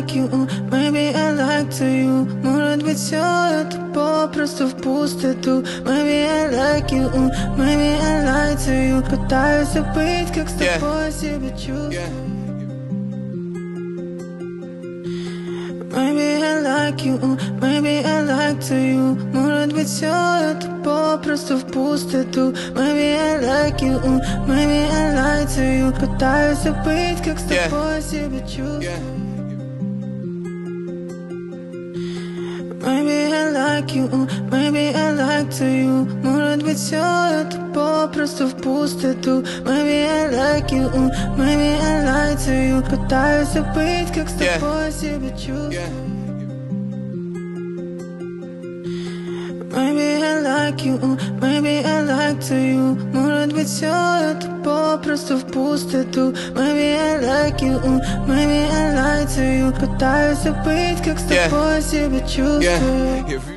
like you, maybe I like to you. Может быть, все это попросту в пустоту. Maybe I like you, maybe I lie to you. Пытаюсь забыть, как с тобой себя чувствую. Maybe I like you, maybe I like to you. Может быть, все это попросту в пустоту. Maybe I like you, maybe I lie to you. Пытаюсь забыть, как с тобой себя чувствую. Maybe I like you, maybe I like to you. Может быть, все это попросту в пустоту. Maybe I like you, maybe I lie to you. Пытаюсь забыть, как с тобой себя чувствую. Maybe I like you, maybe I like to you. Может быть, все это попросту в пустоту. Maybe I like you, maybe I lie to you. Пытаюсь забыть, как с тобой себя чувствую.